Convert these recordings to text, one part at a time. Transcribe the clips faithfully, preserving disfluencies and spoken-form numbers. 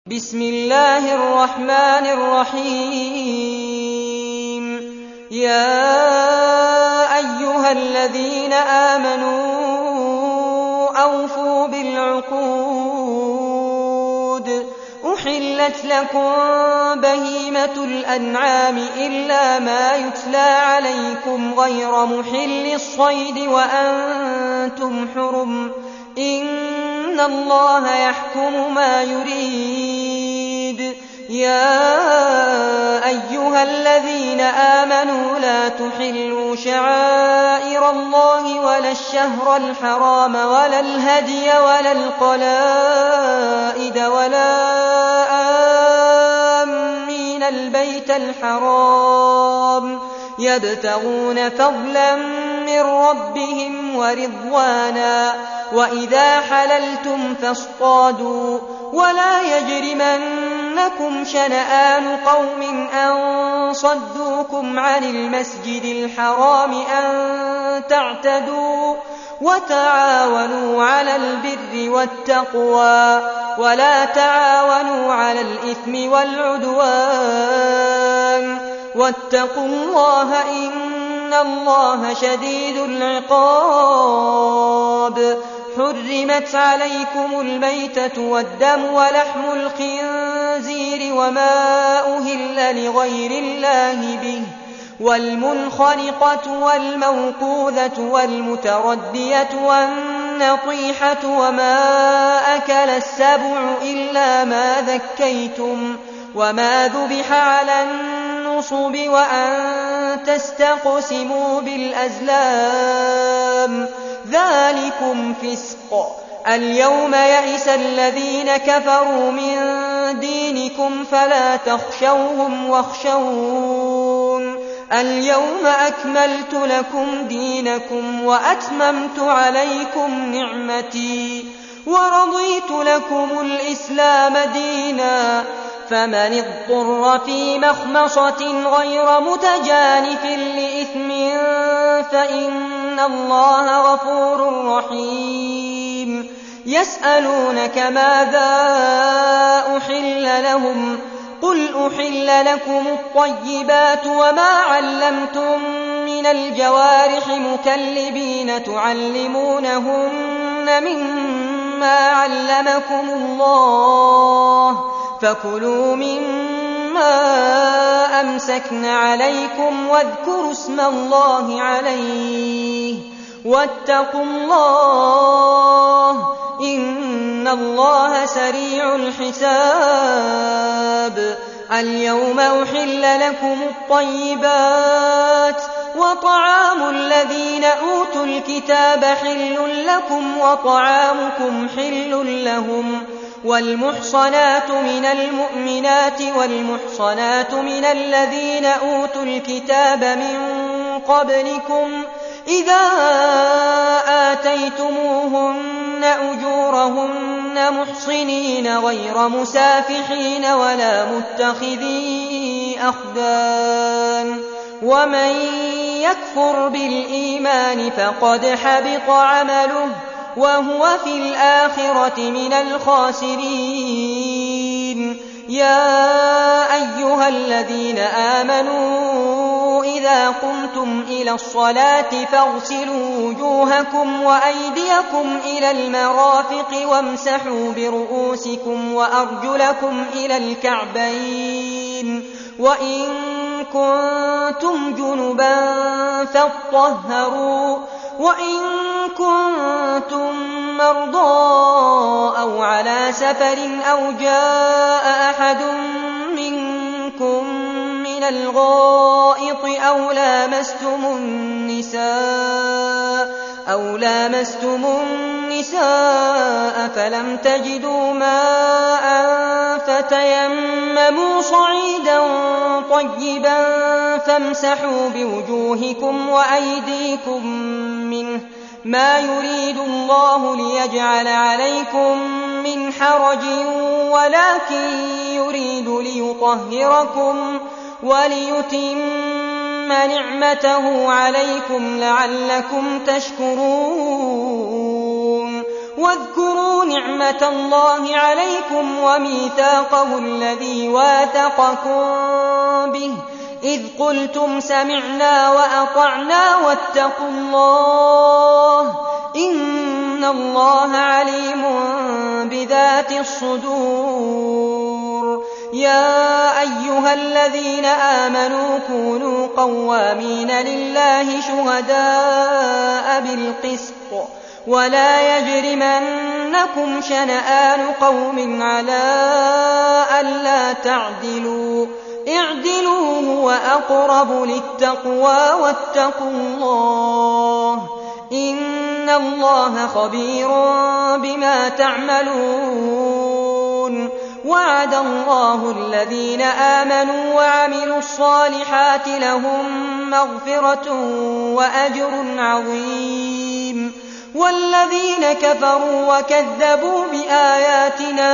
بسم الله الرحمن الرحيم يا أيها الذين آمنوا أوفوا بالعقود أحلت لكم بهيمة الأنعام إلا ما يتلى عليكم غير محل الصيد وأنتم حرم إن الله يحكم ما يريد يا أيها الذين آمنوا لا تحلوا شعائر الله ولا الشهر الحرام ولا الهدي ولا القلائد ولا آمين البيت الحرام يبتغون فضلا من ربهم ورضوانا وإذا حللتم فاصطادوا ولا يجرمنكم شنآن قوم أن صدوكم عن المسجد الحرام أن تعتدوا وتعاونوا على البر والتقوى ولا تعاونوا على الإثم والعدوان واتقوا الله إن الله شديد العقاب حرمت عليكم الميتة والدم ولحم الخنزير وما أهل لغير الله به والمنخنقة والموقوذة والمتردية والنطيحة وما أكل السبع إلا ما ذكيتم وما ذبح على النصب وأن تستقسموا بالأزلام ذلكم فسق اليوم يئس الذين كفروا من دينكم فلا تخشوهم واخشون اليوم أكملت لكم دينكم وأتممت عليكم نعمتي ورضيت لكم الإسلام دينا فمن اضطر في مخمصة غير متجانف لإثم فإن الله غفور رحيم يسألونك ماذا أحل لهم قل أحل لكم الطيبات وما علمتم من الجوارح مكلبين تعلمونهن مما علمكم الله فكلوا مما أمسكن عليكم واذكروا اسم الله عليه واتقوا الله إن الله سريع الحساب اليوم أحل لكم الطيبات وطعام الذين أوتوا الكتاب حل لكم وطعامكم حل لهم والمحصنات من المؤمنات والمحصنات من الذين أوتوا الكتاب من قبلكم إذا آتيتموهن أجورهن محصنين غير مسافحين ولا متخذي أخدان ومن يكفر بالإيمان فقد حبط عمله وهو في الآخرة من الخاسرين يا أيها الذين آمنوا إذا قمتم إلى الصلاة فاغسلوا وجوهكم وأيديكم إلى المرافق وامسحوا برؤوسكم وأرجلكم إلى الكعبين وإن كنتم جنبا فاطهروا وإن كنتم مرضى أو على سفر أو جاء أحد منكم من الغائط أو لامستم النساء أو لامستم النساء فلم تجدوا ماء فتيمموا صعيدا طيبا فامسحوا بوجوهكم وأيديكم منه ما يريد الله ليجعل عليكم من حرج ولكن يريد ليطهركم وليتم نعمته عليكم لعلكم تشكرون واذكروا نعمة الله عليكم وميثاقه الذي واثقكم به إذ قلتم سمعنا وأطعنا واتقوا الله إن الله عليم بذات الصدور. يا أيها الذين آمنوا كونوا قوامين لله شهداء بالقسط ولا يجرمنكم شنآن قوم على ألا تعدلوا اعدلوا هو أقرب للتقوى واتقوا الله إن الله خبير بما تعملون. وعد الله الذين آمنوا وعملوا الصالحات لهم مغفرة وأجر عظيم والذين كفروا وكذبوا بآياتنا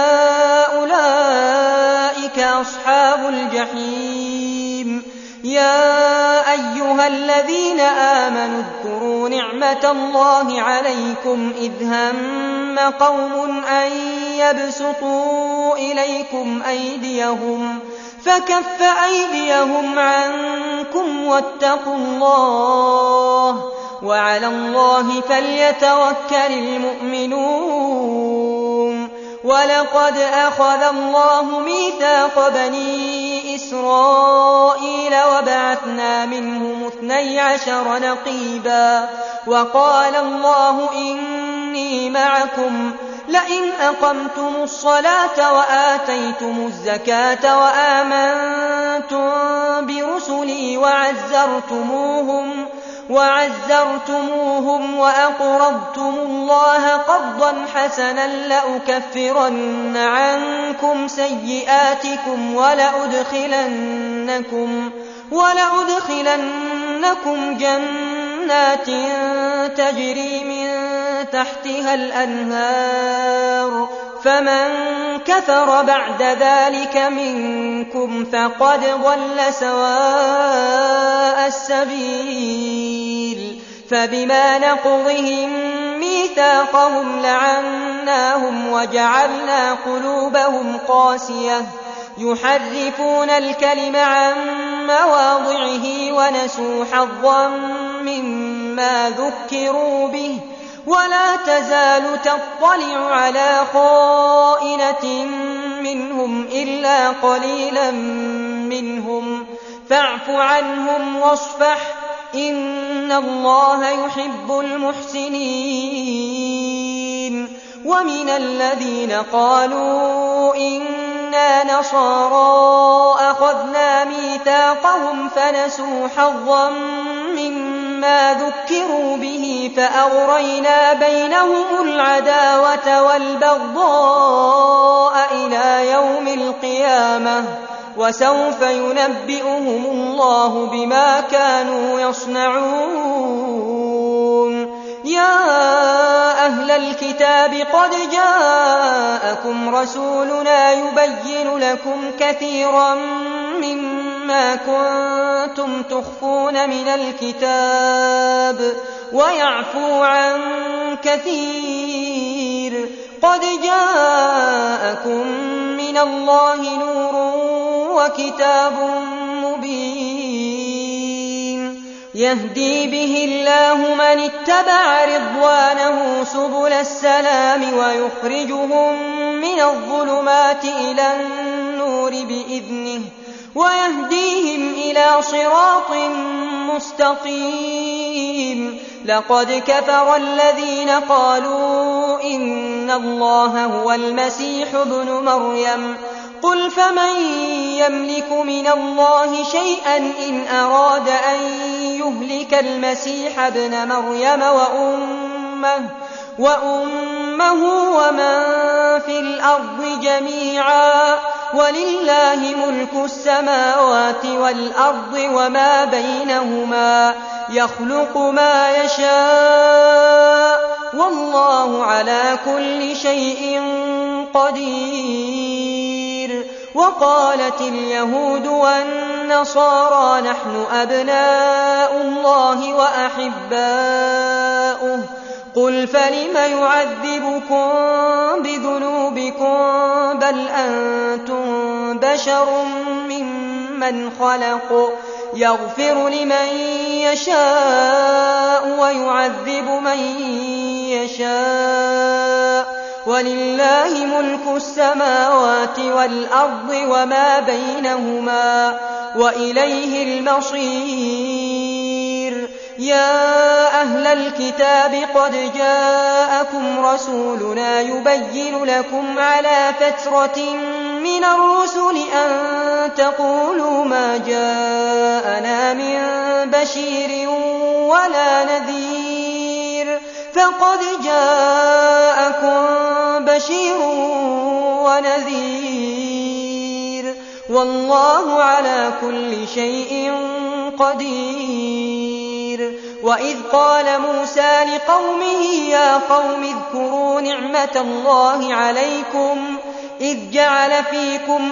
أولئك أصحاب الجحيم. يا أيها الذين آمنوا اذكروا نعمة الله عليكم إذ هم قوم أن يبسطوا إليكم أيديهم فكف أيديهم عنكم واتقوا الله وعلى الله فليتوكل المؤمنون. ولقد أخذ الله ميثاق بني إسرائيل وبعثنا منهم اثني عشر نقيبا وقال الله إني معكم لئن أقمتم الصلاة وآتيتم الزكاة وآمنتم برسلي وعزرتموهم وعزرتموهم وأقرضتم الله قرضا حسنا لأكفرن عنكم سيئاتكم ولأدخلنكم, ولأدخلنكم جنات تجري من تحتها الأنهار فمن كفر بعد ذلك منكم فقد ضل سواء السبيل. فبما نقضهم ميثاقهم لعناهم وجعلنا قلوبهم قاسية يحرفون الكلم عن مواضعه ونسوا حظا مما ذكروا به ولا تزال تطلع على خائنة منهم إلا قليلا منهم فاعف عنهم واصفح إن الله يحب المحسنين. ومن الذين قالوا إنا نصارى أخذنا ميثاقهم فنسوا حظا مما ذكروا به فأغرينا بينهم العداوة والبغضاء إلى يوم القيامة وسوف ينبئهم الله بما كانوا يصنعون. يا أهل الكتاب قد جاءكم رسولنا يبين لكم كثيرا مما كنتم تخفون من الكتاب ويعفو عن كثير قد جاءكم من الله نور وكتاب مبين يهدي به الله من اتبع رضوانه سبل السلام ويخرجهم من الظلمات إلى النور بإذنه ويهديهم إلى صراط مستقيم. لقد كفر الذين قالوا إن الله هو المسيح ابن مريم قل فمن يملك من الله شيئا إن أراد أن يهلك المسيح ابن مريم وأمه, وأمه ومن في الأرض جميعا ولله ملك السماوات والأرض وما بينهما يخلق ما يشاء والله على كل شيء قدير. وقالت اليهود والنصارى نحن أبناء الله وأحباؤه قل فلم يعذبكم بذنوبكم بل أنتم بشر ممن خلق يغفر لمن يشاء ويعذب من يشاء ولله ملك السماوات والأرض وما بينهما وإليه المصير. يا أهل الكتاب قد جاءكم رسولنا يبين لكم على فترة من الرسل أن تقولوا ما جاءنا من بشير ولا نذير فقد جاءكم بشير ونذير والله على كل شيء قدير. وإذ قال موسى لقومه يا قوم اذكروا نعمة الله عليكم إذ جعل فيكم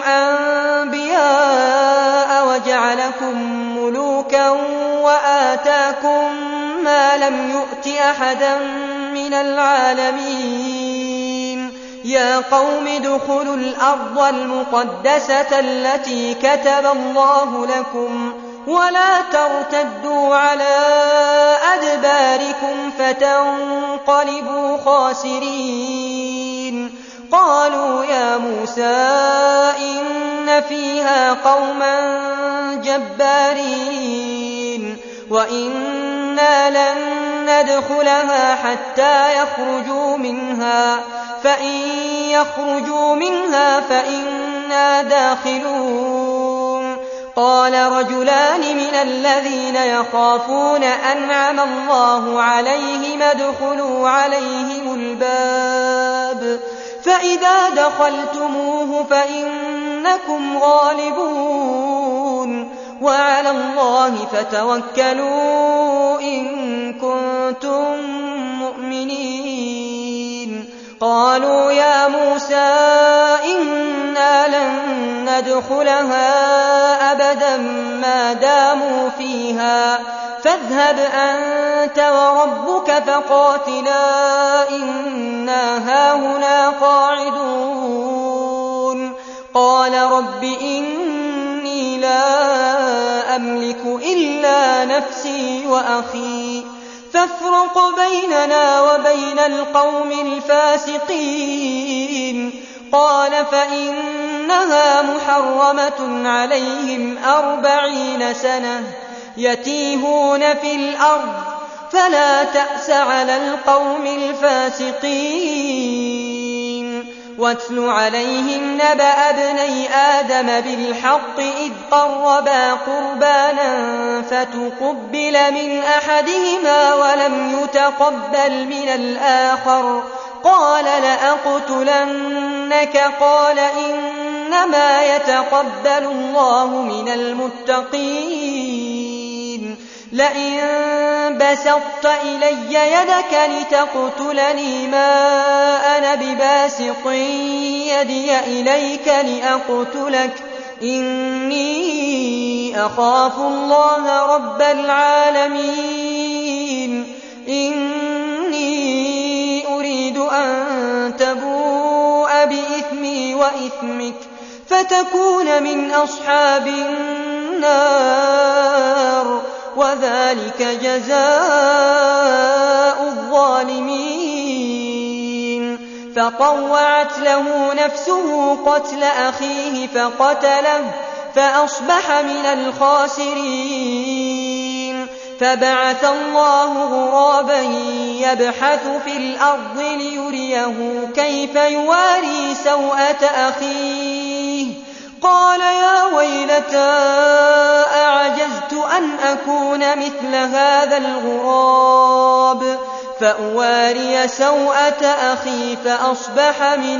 أنبياء وجعلكم ملوكا وآتاكم ما لم يؤت أحدا من العالمين. يا قوم ادخلوا الأرض المقدسة التي كتب الله لكم ولا ترتدوا على أدباركم فتنقلبوا خاسرين. قالوا يا موسى إن فيها قوما جبارين وإنا لن ندخلها حتى يخرجوا منها فإن يخرجوا منها فإنا داخلون. قال رجلان من الذين يخافون أنعم الله عليهم ادخلوا عليهم الباب فإذا دخلتموه فإنكم غالبون وعلى الله فتوكلوا إن كنتم مؤمنين. قالوا يا موسى إنا لن ندخلها أبدا ما داموا فيها فاذهب أنت وربك فقاتلا إنا هاهنا قاعدون. قال رب إني لا أملك إلا نفسي وأخي فافرق بيننا وبين القوم الفاسقين. قال فإنها محرمة عليهم أربعين سنة يتيهون في الأرض فلا تأس على القوم الفاسقين. واتل عليهم نبأ ابني آدم بالحق إذ قربا قربانا فتقبل من أحدهما ولم يتقبل من الآخر قال لأقتلنك قال إنما يتقبل الله من المتقين. لئن بسطت إلي يدك لتقتلني ما أنا بباسط يدي إليك لأقتلك إني أخاف الله رب العالمين. إني أريد أن تبوء بإثمي وإثمك فتكون من أصحاب النار وذلك جزاء الظالمين. فطوعت له نفسه قتل أخيه فقتله فأصبح من الخاسرين. فبعث الله غرابا يبحث في الأرض ليريه كيف يواري سوءة أخيه قال يا ويلتى أعجزت أن أكون مثل هذا الغراب فأواري سوءة أخي فأصبح من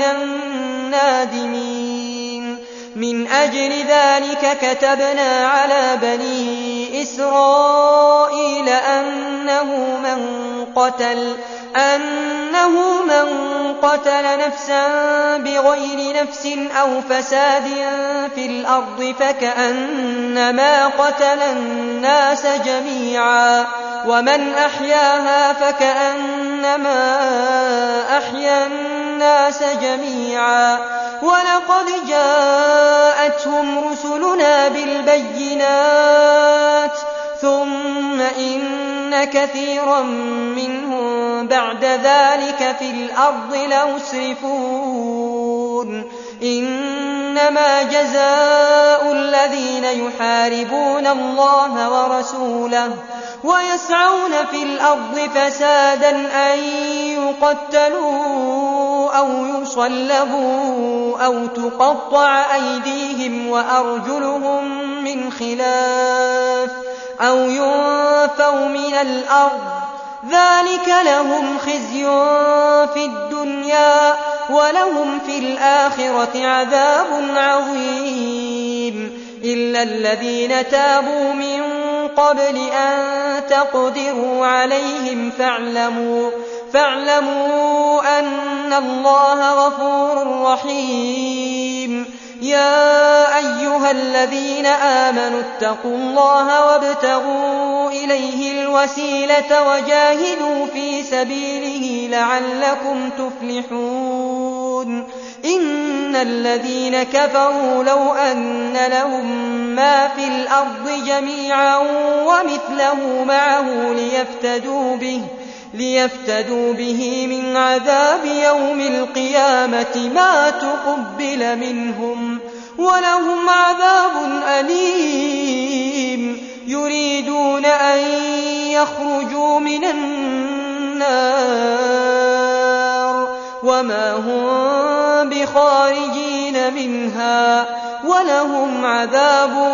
النادمين. من أجل ذلك كتبنا على بني إسرائيل أنه من قتل أنه من قتل نفسا بغير نفس أو فساد في الأرض فكأنما قتل الناس جميعا ومن أحياها فكأنما أحيا الناس جميعا ولقد جاءتهم رسلنا بالبينات ثم إن كثيرا منهم بعد ذلك في الأرض لمسرفون إنما جزاء الذين يحاربون الله ورسوله ويسعون في الأرض فسادا أن يقتلوا أو يصلبوا أو تقطع أيديهم وأرجلهم من خلاف أو ينفوا من الأرض ذلك لهم خزي في الدنيا ولهم في الآخرة عذاب عظيم إلا الذين تابوا من قبل أن تقدروا عليهم فاعلموا, فاعلموا أن الله غفور رحيم يا أيها الذين آمنوا اتقوا الله وابتغوا إليه الوسيلة وجاهدوا في سبيله لعلكم تفلحون إن الذين كفروا لو أن لهم ما في الأرض جميعا ومثله معه ليفتدوا به ليفتدوا به من عذاب يوم القيامة ما تقبل منهم ولهم عذاب أليم يريدون أن يخرجوا من النار وما هم بخارجين منها ولهم عذاب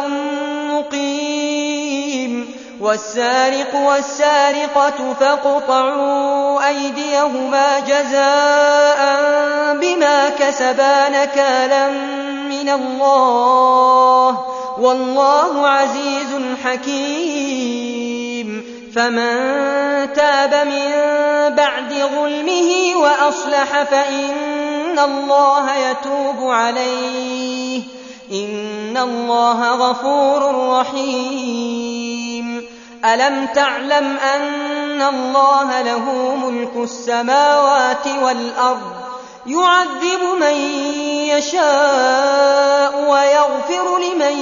مقيم والسارق والسارقة فاقطعوا أيديهما جزاء بما كسبا نكالا من الله والله عزيز حكيم فمن تاب من بعد ظلمه وأصلح فإن الله يتوب عليه إن الله غفور رحيم ألم تعلم أن الله له ملك السماوات والأرض يعذب من يشاء ويغفر لمن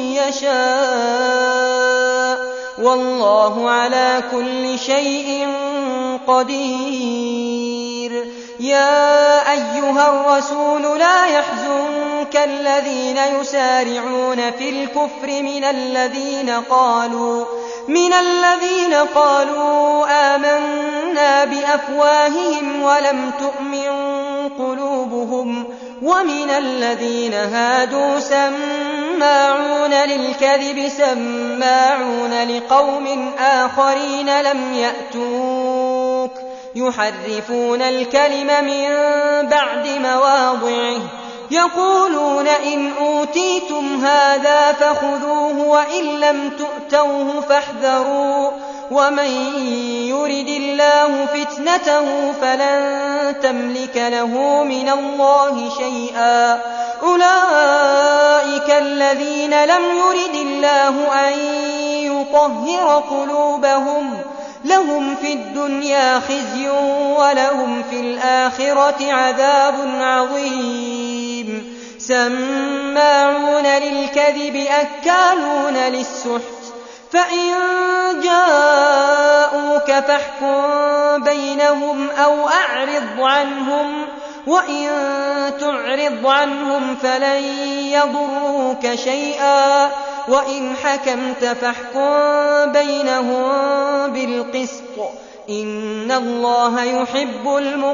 يشاء والله على كل شيء قدير يا أيها الرسول لا يحزنك الذين يسارعون في الكفر من الذين قالوا من الذين قالوا آمنا بأفواههم ولم تؤمن قلوبهم ومن الذين هادوا سماعون للكذب سماعون لقوم آخرين لم يأتوك يحرفون الكلم من بعد مواضعه يقولون إن أوتيتم هذا فخذوه وإن لم تؤتوه فاحذروا ومن يرد الله فتنته فلن تملك له من الله شيئا أولئك الذين لم يرد الله أن يطهر قلوبهم لهم في الدنيا خزي ولهم في الآخرة عذاب عظيم سماعون للكذب أكالون للسحت فإن جاءوك فاحكم بينهم أو أعرض عنهم وإن تعرض عنهم فلن يضروك شيئا وإن حكمت فاحكم بينهم بالقسط إن الله يحب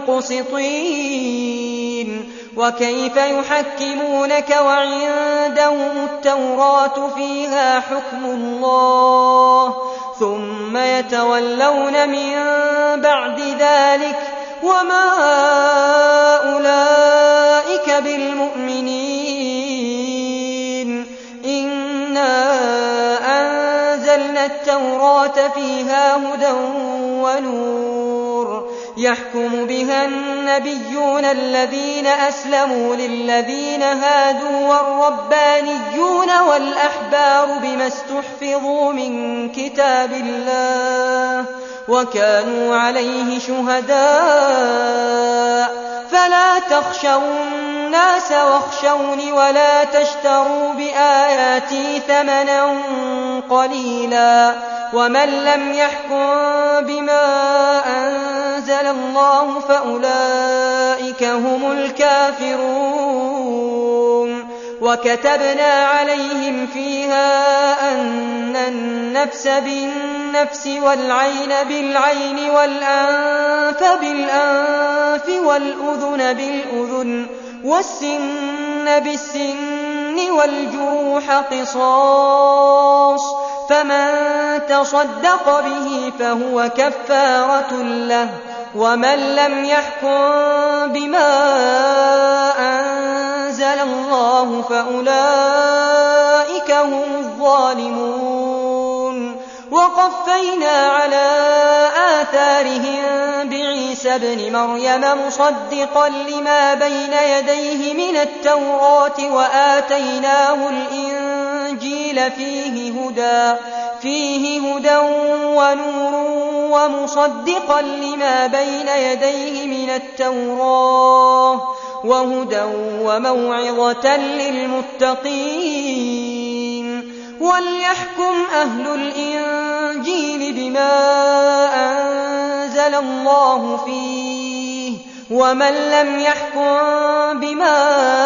المقسطين وكيف يحكمونك وعندهم التوراة فيها حكم الله ثم يتولون من بعد ذلك وما أولئك بالمؤمنين إنا أنزلنا التوراة فيها هدى ونور يحكم بها النبيون الذين أسلموا للذين هادوا والربانيون والأحبار بما استحفظوا من كتاب الله وكانوا عليه شهداء فلا تخشوا الناس واخشوني ولا تشتروا بآياتي ثمنا قليلا ومن لم يحكم بما أنزل الله فأولئك هم الكافرون وكتبنا عليهم فيها أن النفس بالنفس والعين بالعين والأنف بالأنف والأذن بالأذن والسن بالسن والجروح قصاص فمن تصدق به فهو كفارة له ومن لم يحكم بما أنزل الله فأولئك هم الظالمون وقفينا على آثارهم بعيسى ابن مريم مصدقا لما بين يديه من التوراة وآتيناه الإنجيل فيه هدى فيه هدى ونور ومصدقا لما بين يديه من التوراة وهدى وموعظة للمتقين وليحكم أهل الإنجيل بما أنزل الله فيه ومن لم يحكم بما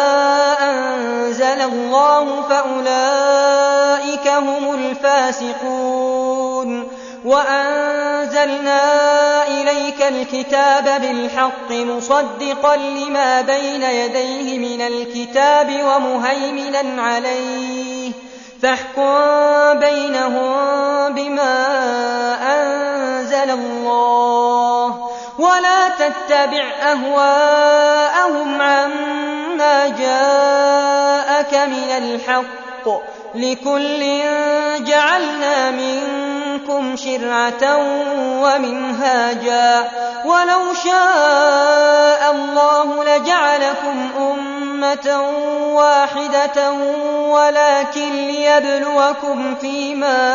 أنزل الله فأولئك هم الفاسقون وأنزلنا إليك الكتاب بالحق مصدقا لما بين يديه من الكتاب ومهيمنا عليه فاحكم بينهم بما أنزل الله ولا تتبع أهواءهم عما جاءك من الحق لكل جعلنا منكم شرعة ومنهاجا ولو شاء الله لجعلكم أمة واحدة ولكن ليبلوكم فيما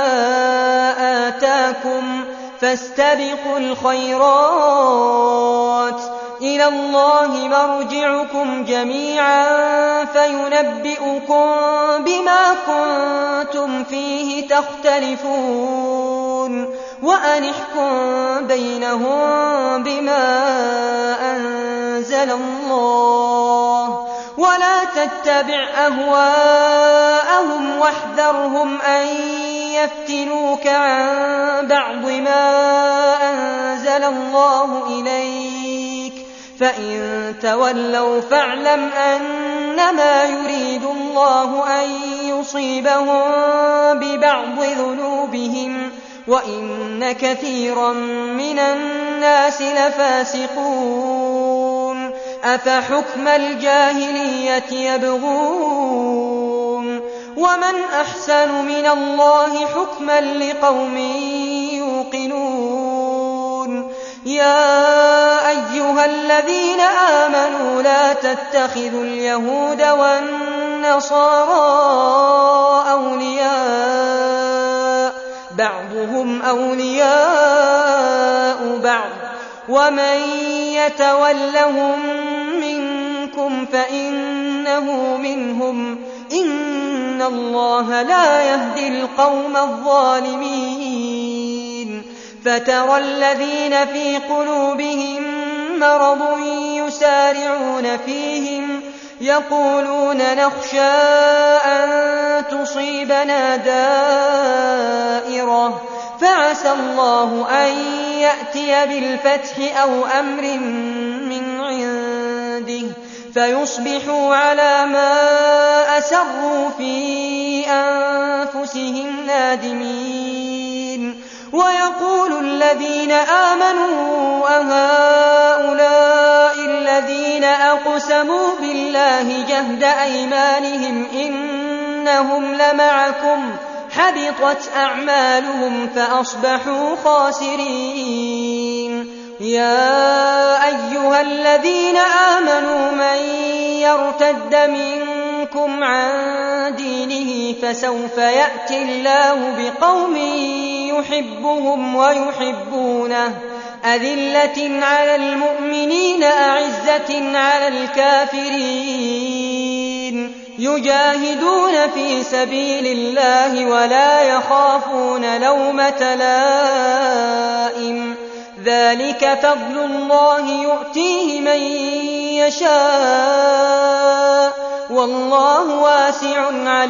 آتاكم فاستبقوا الخيرات إلى الله مرجعكم جميعا فينبئكم بما كنتم فيه تختلفون وأن احكم بينهم بما أنزل الله ولا تتبع أهواءهم واحذرهم أن يفتنوك عن بعض ما أنزل الله إليك فإن تولوا فاعلم أنما يريد الله أن يصيبهم ببعض ذنوبهم وإن كثيرا من الناس لفاسقون أفحكم الجاهلية يبغون ومن أحسن من الله حكما لقوم يوقنون يا أيها الذين آمنوا لا تتخذوا اليهود والنصارى أولياء بعضهم أولياء بعض ومن يتولهم منكم فإنه منهم إن الله لا يهدي القوم الظالمين فترى الذين في قلوبهم مرض يسارعون فيهم يقولون نخشى أن تصيبنا دائرة فعسى الله أن يأتي بالفتح أو أمر من عنده فيصبحوا على ما أسروا في أنفسهم نادمين ويقول الذين آمنوا أهؤلاء الذين أقسموا بالله جهد أيمانهم إنهم لمعكم حبطت أعمالهم فأصبحوا خاسرين يا أيها الذين آمنوا من يرتد منكم عن دينه فسوف يأتي الله بقوم يحبهم ويحبونه أذلة على المؤمنين أعزة على الكافرين يجاهدون في سبيل الله ولا يخافون لومة لائم ذلك فضل الله يؤتيه من يشاء والله واسع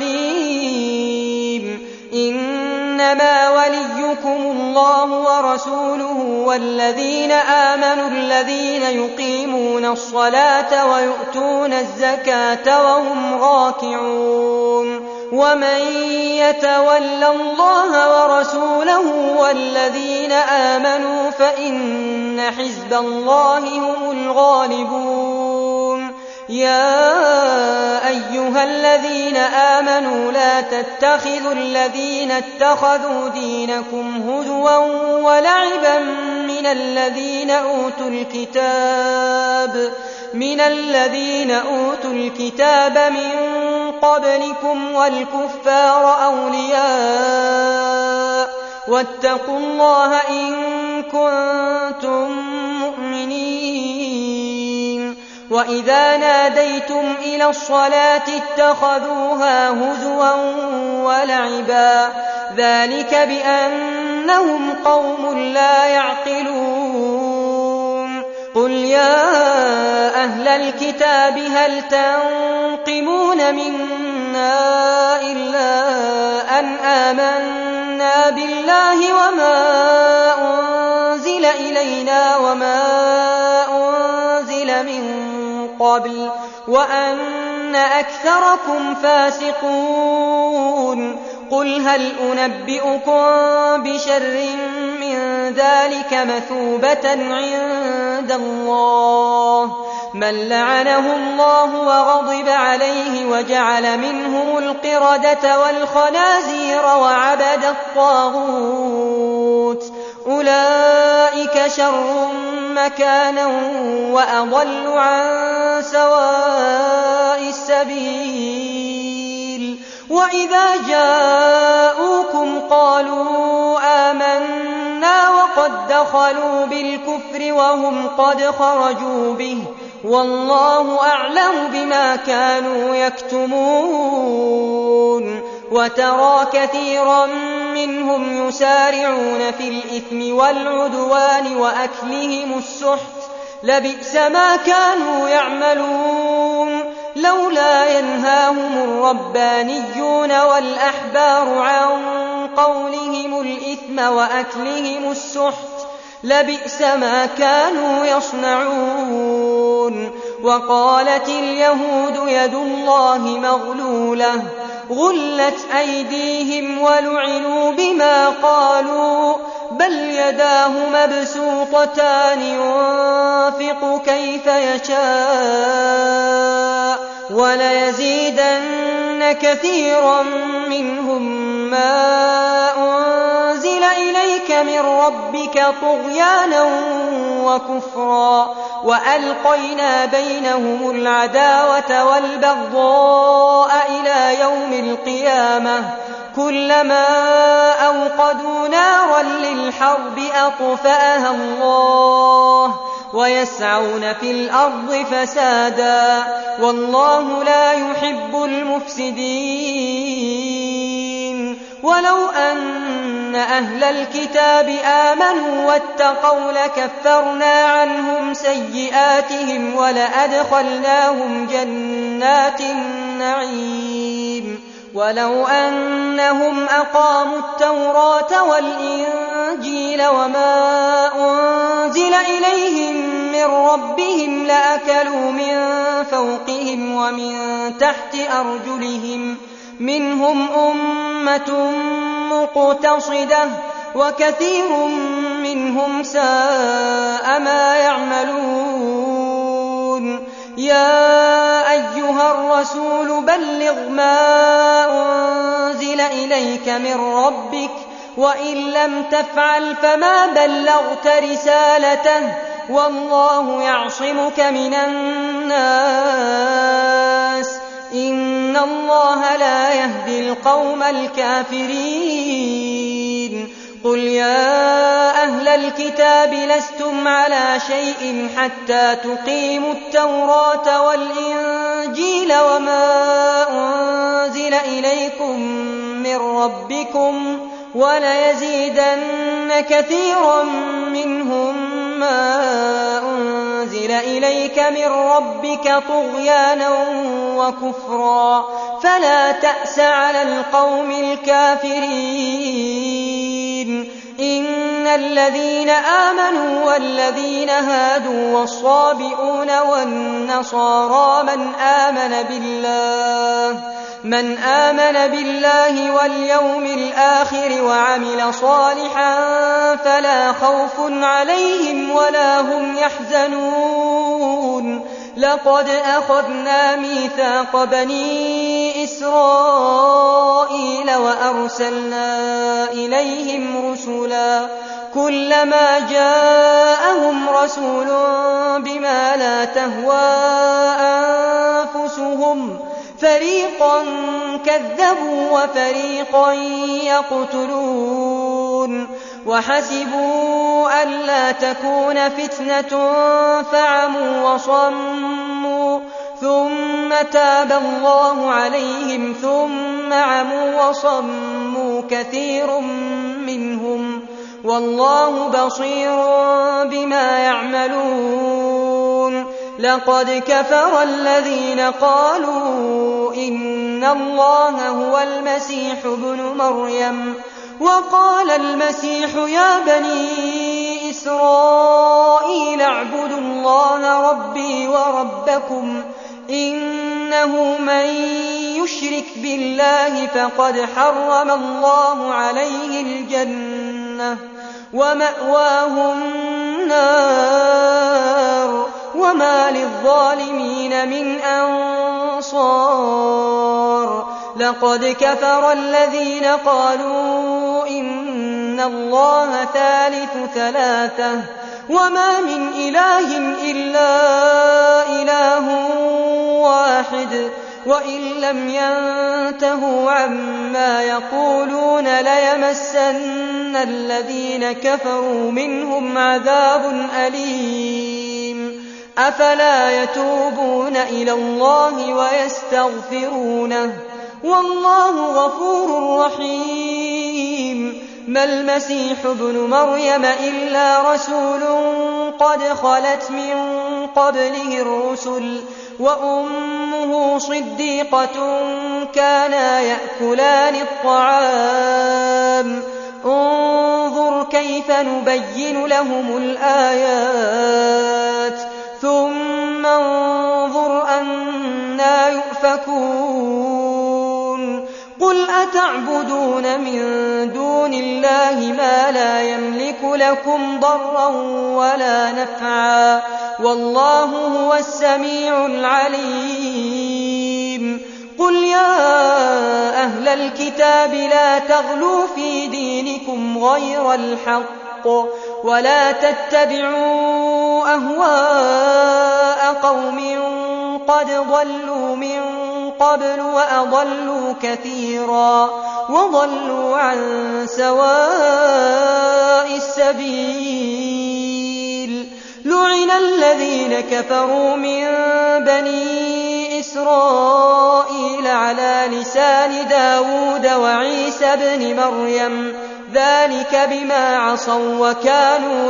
عليم إنما وليكم الله ورسوله والذين آمنوا الذين يقيمون الصلاة ويؤتون الزكاة وهم راكعون ومن يتول الله ورسوله والذين آمنوا فإن حزب الله هم الغالبون يا أيها الذين آمنوا لا تتخذوا الذين اتخذوا دينكم هزوا ولعبا من الذين أوتوا الكتاب من الذين أوتوا الكتاب من قبلكم والكفار أولياء واتقوا الله إن كنتم مؤمنين وإذا ناديتم إلى الصلاة اتخذوها هزوا ولعبا ذلك بأنهم قوم لا يعقلون قل يا أهل الكتاب هل تنقمون منا إلا أن آمنا بالله وما أنزل إلينا وما أنزل من قبل وأن أكثركم فاسقون قل هل أنبئكم بشر من ذلك مثوبة عند الله من لعنه الله وغضب عليه وجعل منهم القردة والخنازير وعبد الطاغوت أولئك شر مكانا وأضل عن سواء السبيل وإذا جاءوكم قالوا آمنا وقد دخلوا بالكفر وهم قد خرجوا به والله أعلم بما كانوا يكتمون وترى كثيرا منهم يسارعون في الإثم والعدوان وأكلهم السحت لبئس ما كانوا يعملون لولا ينهاهم الربانيون والأحبار عن قولهم الإثم وأكلهم السحت لبئس ما كانوا يصنعون وقالت اليهود يد الله مغلولة غلت أيديهم ولعنوا بما قالوا بل يداه مبسوطتان ينفق كيف يشاء وليزيدن كثيرا منهم ما أنزل إليك من ربك طغيانا وكفرا وألقينا بينهم العداوة والبغضاء إلى يوم القيامة كلما أوقدوا نارا للحرب أطفأها الله ويسعون في الأرض فسادا والله لا يحب المفسدين ولو أن أهل الكتاب آمنوا واتقوا لكفرنا عنهم سيئاتهم ولأدخلناهم جنات النعيم ولو أنهم أقاموا التوراة والإنجيل وما أنزل إليهم من ربهم لأكلوا من فوقهم ومن تحت أرجلهم منهم أمة مقتصدة وكثير منهم ساء ما يعملون يا أيها الرسول بلغ ما أنزل إليك من ربك وإن لم تفعل فما بلغت رسالته والله يعصمك من الناس إن الله لا يهدي القوم الكافرين قل يا أهل الكتاب لستم على شيء حتى تقيموا التوراة والإنجيل وما أنزل إليكم من ربكم وليزيدن كثيرا منهم ما أنزل إليك من ربك طغيانا وكفرا فلا تأس على القوم الكافرين إن الذين آمنوا والذين هادوا والصابئون والنصارى من آمن بالله من آمن بالله واليوم الآخر وعمل صالحا فلا خوف عليهم ولا هم يحزنون لقد أخذنا ميثاق بني إسرائيل وأرسلنا إليهم رسلا كلما جاءهم رسول بما لا تهوى أنفسهم فريقا كذبوا وفريقا يقتلون وحسبوا ألا تكون فتنة فعموا وصموا ثم تاب الله عليهم ثم عموا وصموا كثير منهم والله بصير بما يعملون لقد كفر الذين قالوا إن الله هو المسيح ابن مريم وقال المسيح يا بني إسرائيل اعبدوا الله ربي وربكم إنه من يشرك بالله فقد حرم الله عليه الجنة ومأواه النار وما للظالمين من أنصار لقد كفر الذين قالوا إن الله ثالث ثلاثة وما من إله إلا إله واحد وإن لم ينتهوا عما يقولون ليمسن الذين كفروا منهم عذاب أليم أفلا يتوبون إلى الله ويستغفرونه والله غفور رحيم ما المسيح ابن مريم إلا رسول قد خلت من قبله الرسل وأمه صديقة كانا يأكلان الطعام انظر كيف نبين لهم الآيات ثم انظر أنى يؤفكون قل أتعبدون من دون الله ما لا يملك لكم ضرا ولا نفعا والله هو السميع العليم قل يا أهل الكتاب لا تغلوا في دينكم غير الحق ولا تتبعوا أهواء قوم قد ضلوا من قبل وأضلوا كثيرا وضلوا عن سواء السبيل لعن الذين كفروا من بني إسرائيل على لسان داود وعيسى بن مريم ذلك بما عصوا وكانوا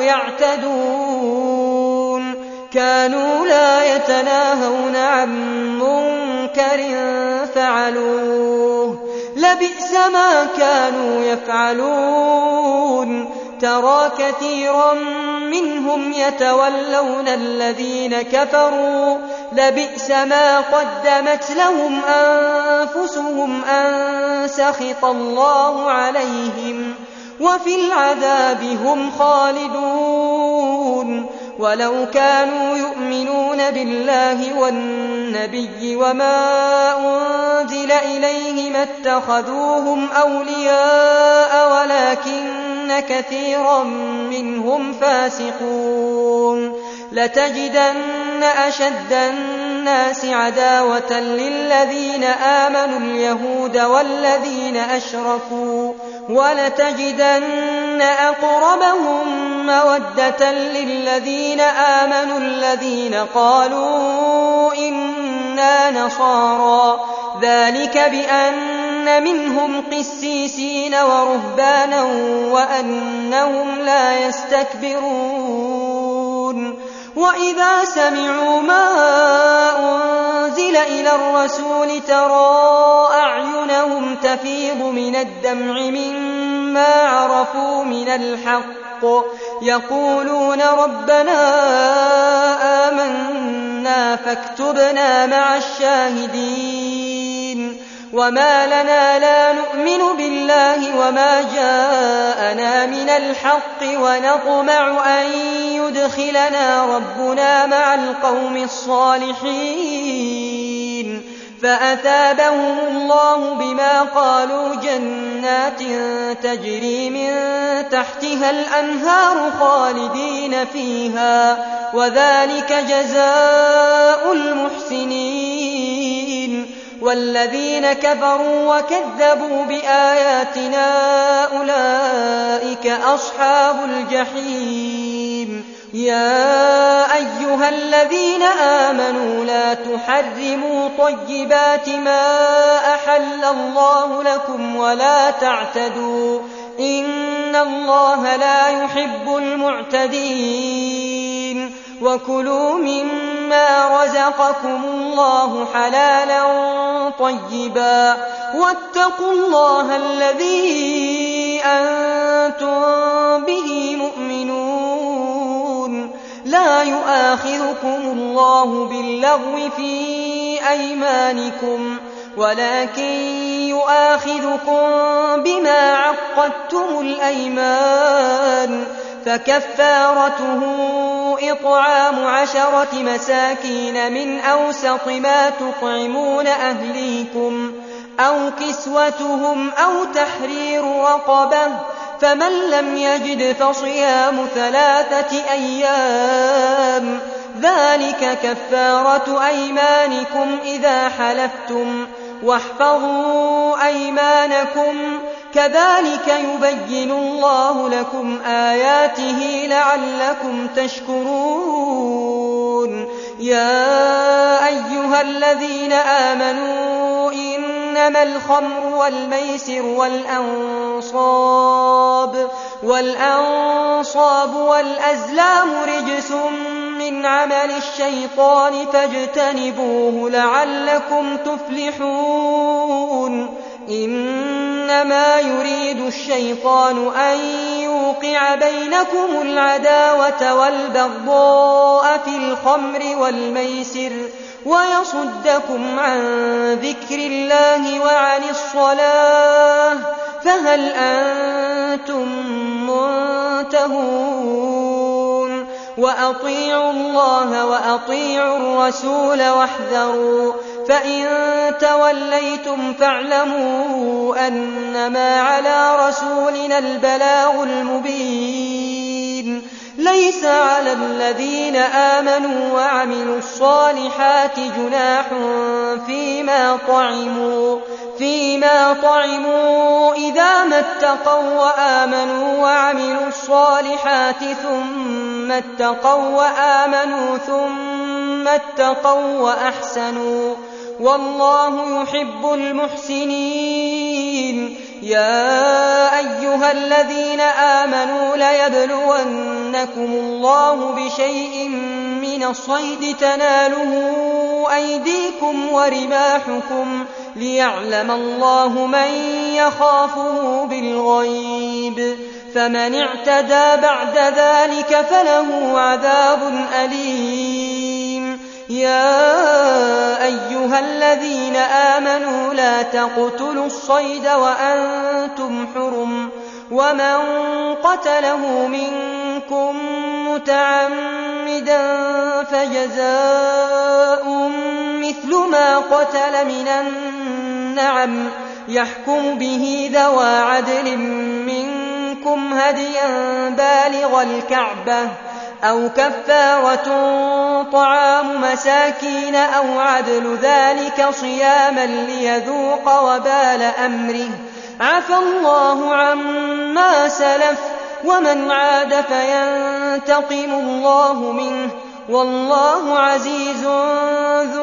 يعتدون كانوا لا يتناهون عن منكر فعلوه لبئس ما كانوا يفعلون ترى كثيرا منهم يتولون الذين كفروا لبئس ما قدمت لهم أنفسهم أن سخط الله عليهم وفي العذاب هم خالدون ولو كانوا يؤمنون بالله والنبي وما أنزل إليه ما اتخذوهم اتَّخَذُوهُمْ أَوْلِيَاءَ وَلَكِنَّ كَثِيرًا مِّنْهُمْ فَاسِقُونَ لَتَجِدَنَّ أَشَدَّ النَّاسِ عَدَاوَةً لِّلَّذِينَ آمَنُوا الْيَهُودَ وَالَّذِينَ أَشْرَكُوا وَلَتَجِدَنَّ أَقْرَبَهُم مَّوَدَّةً لِّلَّذِينَ آمَنُوا الَّذِينَ قَالُوا إِنَّا نَصَارَىٰ ذَٰلِكَ بِأَنَّ مِنْهُمْ قِسِّيسِينَ وَرُهْبَانًا وَأَنَّهُمْ لَا يَسْتَكْبِرُونَ وَإِذَا سَمِعُوا مَا أُنزِلَ إِلَى الرَّسُولِ تَرَىٰ أَعْيُنَهُمْ تَفِيضُ مِنَ الدَّمْعِ مِمَّا عَرَفُوا مِنَ الْحَقِّ يَقُولُونَ رَبَّنَا آمَنَّا فَاكْتُبْنَا مَعَ الشَّاهِدِينَ وَمَا لَنَا لَا نُؤْمِنُ بِاللَّهِ وَمَا جَاءَنَا مِنَ الْحَقِّ وَنَطْمَعُ أَن يُدْخِلَنَا رَبُّنَا مَعَ الْقَوْمِ الصَّالِحِينَ فَأَثَابَهُمُ اللَّهُ بِمَا قَالُوا جَنَّاتٍ تَجْرِي مِن تَحْتِهَا الْأَنْهَارُ خَالِدِينَ فِيهَا وَذَلِكَ جَزَاءُ الْمُحْسِنِينَ وَالَّذِينَ كَفَرُوا وَكَذَّبُوا بِآيَاتِنَا أُولَٰئِكَ أَصْحَابُ الْجَحِيمِ يَا أَيُّهَا الَّذِينَ آمَنُوا لَا تُحَرِّمُوا طَيِّبَاتِ مَا أَحَلَّ اللَّهُ لَكُمْ وَلَا تَعْتَدُوا إِنَّ اللَّهَ لَا يُحِبُّ الْمُعْتَدِينَ وَكُلُوا مِمَّا رَزَقَكُمُ اللَّهُ حَلَالًا طَيِّبًا وَاتَّقُوا اللَّهَ الَّذِي أَنتُم بِهِ مُؤْمِنُونَ لَا يُؤَاخِذُكُمُ اللَّهُ بِاللَّغْوِ فِي أَيْمَانِكُمْ وَلَٰكِن يُؤَاخِذُكُم بِمَا عَقَّدتُّمُ الْأَيْمَانَ فَكَفَّارَتُهُ إِطْعَامُ عَشَرَةِ مَسَاكِينَ مِنْ أَوْسَطِ مَا تُطْعِمُونَ أَهْلِيكُمْ أَوْ كِسْوَتُهُمْ أَوْ تَحْرِيرُ رَقَبَةٍ فَمَن لَّمْ يَجِدْ فَصِيَامُ ثَلَاثَةِ أَيَّامٍ ذَلِكَ كَفَّارَةُ أَيْمَانِكُمْ إِذَا حَلَفْتُمْ وَاحْفَظُوا أَيْمَانَكُمْ كَذَلِكَ يُبَيِّنُ اللَّهُ لَكُمْ آيَاتِهِ لَعَلَّكُمْ تَشْكُرُونَ يَا أَيُّهَا الَّذِينَ آمَنُوا إِنَّمَا الْخَمْرُ وَالْمَيْسِرُ وَالْأَنصَابُ وَالْأَنصَابُ وَالْأَزْلَامُ رِجْسٌ مِّنْ عَمَلِ الشَّيْطَانِ فَاجْتَنِبُوهُ لَعَلَّكُمْ تُفْلِحُونَ إِنَّمَا يُرِيدُ الشَّيْطَانُ أَن يُوقِعَ بَيْنَكُمُ الْعَدَاوَةَ وَالْبَغْضَاءَ فِي الْخَمْرِ وَالْمَيْسِرِ وَيَصُدَّكُمْ عَن ذِكْرِ اللَّهِ وَعَنِ الصَّلَاةِ فَهَلْ أَنتُم مُّنتَهُونَ وَأَطِيعُوا اللَّهَ وَأَطِيعُوا الرَّسُولَ وَاحْذَرُوا فَإِن تَوَلَّيْتُمْ فَاعْلَمُوا أَنَّمَا عَلَىٰ رَسُولِنَا الْبَلَاغُ الْمُبِينُ لَيْسَ عَلَى الَّذِينَ آمَنُوا وَعَمِلُوا الصَّالِحَاتِ جُنَاحٌ فِيمَا طَعِمُوا فيما طعموا إِذَا مَا اتَّقَوا وَّآمَنُوا وَعَمِلُوا الصَّالِحَاتِ ثُمَّ اتَّقَوا وَّآمَنُوا ثُمَّ اتَّقَوا وَّأَحْسَنُوا وَاللَّهُ يُحِبُّ الْمُحْسِنِينَ يَا أَيُّهَا الَّذِينَ آمَنُوا لَيَبْلُوَنَّكُمُ اللَّهُ بِشَيْءٍ مِّنَ الصَّيْدِ تَنَالُهُ أَيْدِيكُمْ وَرِمَاحُكُمْ لِيَعْلَمَ اللَّهُ مَن يَخَافُهُ بِالْغَيْبِ فَمَنِ اعْتَدَىٰ بَعْدَ ذَٰلِكَ فَلَهُ عَذَابٌ أَلِيمٌ يَا أَيُّهَا الَّذِينَ آمَنُوا لَا تَقْتُلُوا الصَّيْدَ وَأَنتُمْ حُرُمٌ وَمَن قَتَلَهُ مِنكُم مُّتَعَمِّدًا فَجَزَاءٌ مِّثْلُ مَا قَتَلَ مِنَ النَّعَمِ يحكم به ذوى عدل منكم هديا بالغ الكعبة أو كفارة طعام مساكين أو عدل ذلك صياما ليذوق وبال أمره عفى الله عما سلف ومن عاد فينتقم الله منه والله عزيز ذو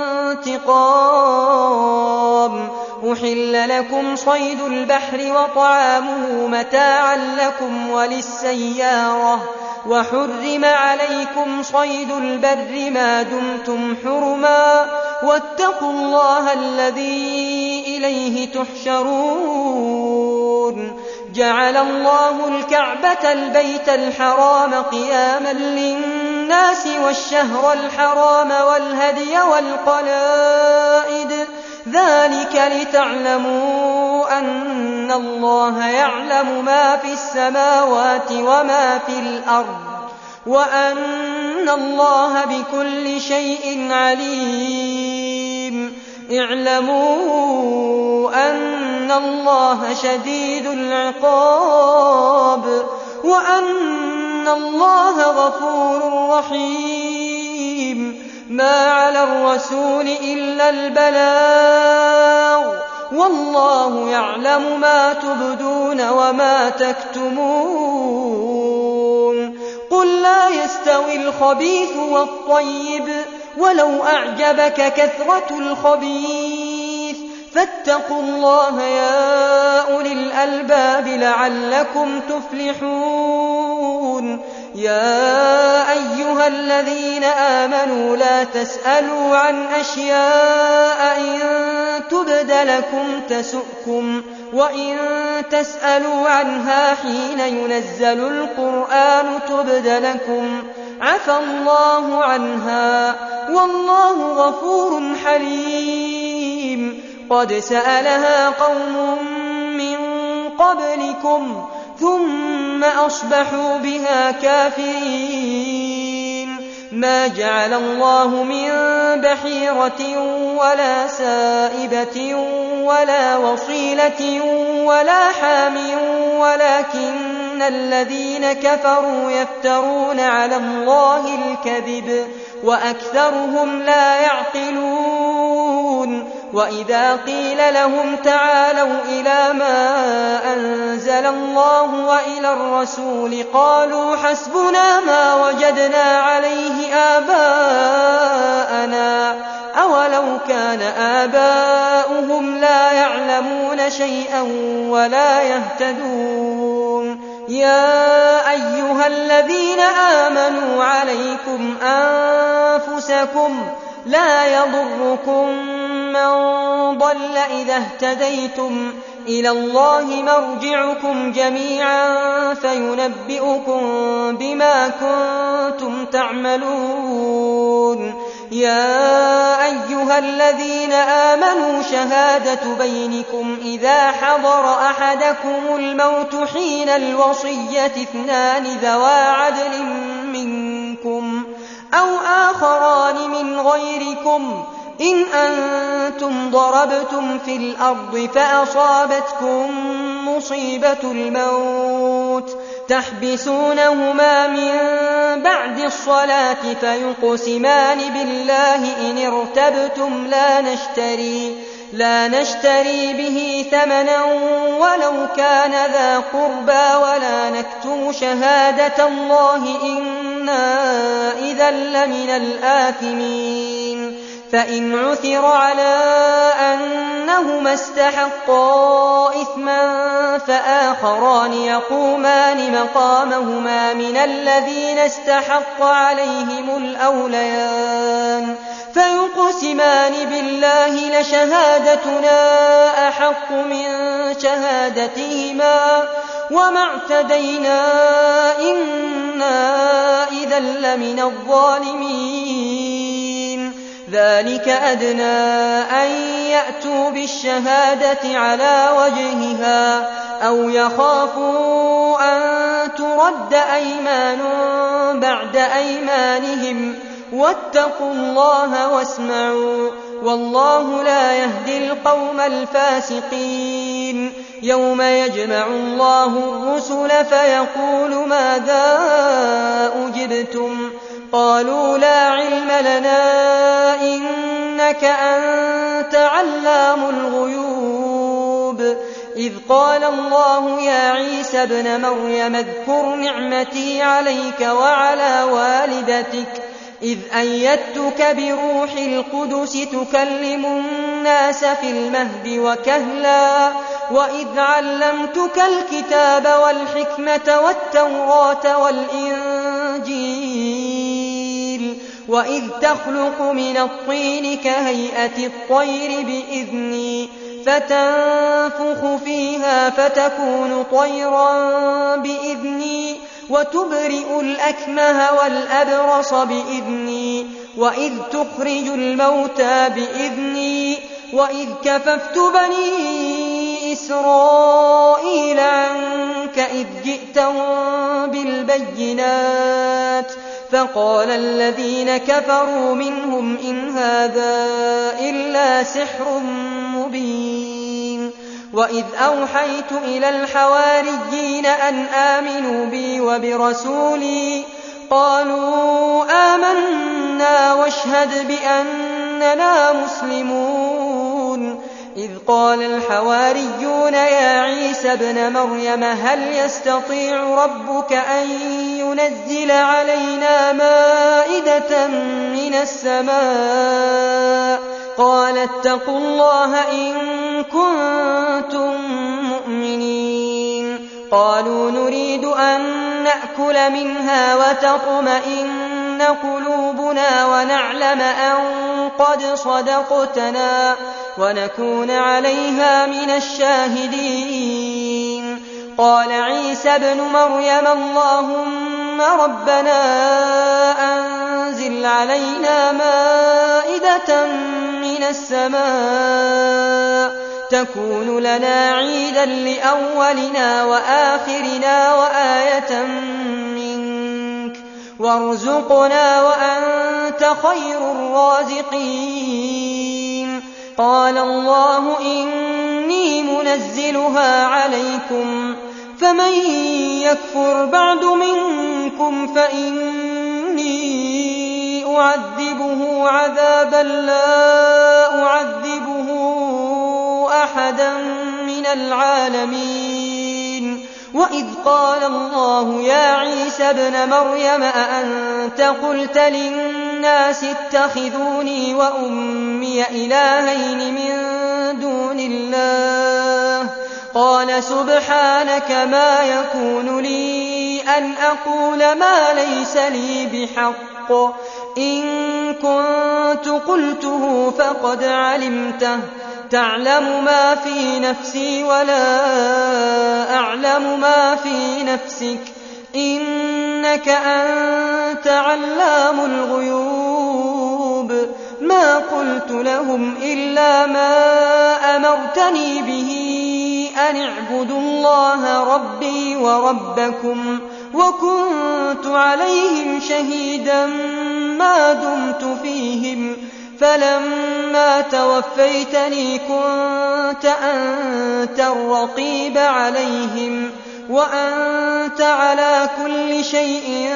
انتقام. أحل لكم صيد البحر وطعامه متاعا لكم وللسيارة وحرم عليكم صيد البر ما دمتم حرما واتقوا الله الذي إليه تحشرون. جعل الله الكعبة البيت الحرام قياما للناس والشهر الحرام والهدي والقلائد ذلك لتعلموا أن الله يعلم ما في السماوات وما في الأرض وأن الله بكل شيء عليم. اعلموا أن الله شديد العقاب وأن الله غفور رحيم. ما على الرسول إلا البلاغ والله يعلم ما تبدون وما تكتمون. قل لا يستوي الخبيث والطيب ولو أعجبك كثرة الخبيث فاتقوا الله يا أولي الألباب لعلكم تفلحون. يا أيها الذين آمنوا لا تسألوا عن أشياء إن تبد لكم تسؤكم وإن تسألوا عنها حين ينزل القرآن تبد لكم عفى الله عنها والله غفور حليم. قد سألها قوم من قبلكم ثم أصبحوا بها كافرين. ما جعل الله من بحيرة ولا سائبة ولا وصيلة ولا حام ولكن الذين كفروا يفترون على الله الكذب وأكثرهم لا يعقلون. وإذا قيل لهم تعالوا إلى ما أنزل الله وإلى الرسول قالوا حسبنا ما وجدنا عليه آباءنا أولو كان آباؤهم لا يعلمون شيئا ولا يهتدون. يا أيها الذين آمنوا عليكم أنفسكم لا يضركم من ضل إذا اهتديتم إلى الله مرجعكم جميعا فينبئكم بما كنتم تعملون. يا أيها الذين آمنوا شهادة بينكم إذا حضر أحدكم الموت حين الوصية اثنان ذوى عدل منكم أو آخران من غيركم إن أنتم ضربتم في الأرض فأصابتكم مصيبة الموت تحبسونهما من بعد الصلاة فيقسمان بالله إن ارتبتم لا نشتري لا نشتري به ثمنا ولو كان ذا قربى ولا نكتم شهادة الله إنا إذا لمن الآثمين. فإن عثر على أنهما استحقا إثما فآخران يقومان مقامهما من الذين استحق عليهم الأوليان فيقسمان بالله لشهادتنا أحق من شهادتهما وما اعتدينا إنا إذا لمن الظالمين. ذلك أدنى أن يأتوا بالشهادة على وجهها أو يخافوا أن ترد أيمان بعد أيمانهم واتقوا الله واسمعوا والله لا يهدي القوم الفاسقين يوم يجمع الله الرسل فيقول ماذا أجبتم قالوا لا علم لنا إنك أنت علام الغيوب إذ قال الله يا عيسى ابن مريم اذكر نعمتي عليك وعلى والدتك إذ أيدتك بروح القدس تكلم الناس في المهد وكهلا وإذ علمتك الكتاب والحكمة والتوراة والإنجيل وإذ تخلق من الطين كهيئة الطير بإذني فتنفخ فيها فتكون طيرا بإذني وتبرئ الأكمه والأبرص بإذني وإذ تخرج الموتى بإذني وإذ كففت بني إسرائيل عنك إذ جئتهم بالبينات فقال الذين كفروا منهم إن هذا إلا سحر مبين وإذ أوحيت إلى الحواريين أن آمنوا بي وبرسولي قالوا آمنا واشهد بأننا مسلمون إذ قال الحواريون يا عيسى ابن مريم هل يستطيع ربك أن ينزل علينا مائدة من السماء قال اتقوا الله إن كنتم مؤمنين قالوا نريد أن نأكل منها وتطمئن قلوبنا ونعلم أن قد صدقتنا ونكون عليها من الشاهدين قال عيسى ابن مريم اللهم ربنا أنزل علينا مائدة من السماء تكون لنا عيدا لأولنا وآخرنا وآية منك وارزقنا وأنت خير الرازقين قال الله إني منزلها عليكم فمن يكفر بعد منكم فإني أعذبه عذابا لا أعذبه أحدا من العالمين وإذ قال الله يا عيسى ابن مريم أأنت قلت للناس اتخذوني وأمي إلهين من دون الله قال سبحانك ما يكون لي أن أقول ما ليس لي بحق إن كنت قلته فقد علمته تعلم ما في نفسي ولا أعلم ما في نفسك إنك أنت علام الغيوب ما قلت لهم إلا ما أمرتني به أن اعبدوا الله ربي وربكم وكنت عليهم شهيدا ما دمت فيهم فلما توفيتني كنت أنت الرقيب عليهم وأنت على كل شيء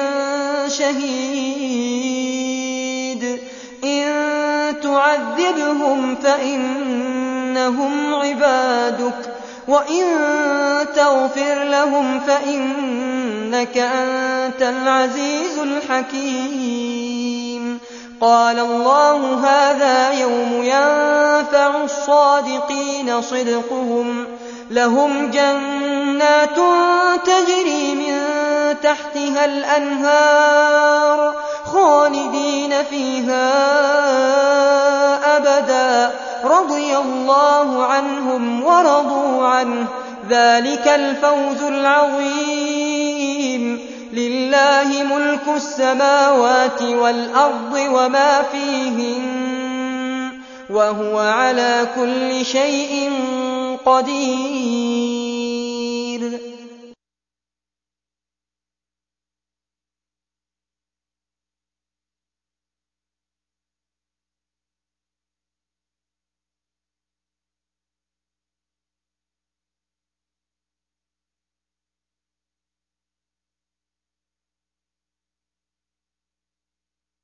شهيد إن تعذبهم فإنهم عبادك وإن تغفر لهم فإنك أنت العزيز الحكيم قال الله هذا يوم ينفع الصادقين صدقهم لهم جنات تجري من تحتها الأنهار خالدين فيها أبدا رضي الله عنهم ورضوا عنه ذلك الفوز العظيم لله ملك السماوات والأرض وما فيهن وهو على كل شيء قدير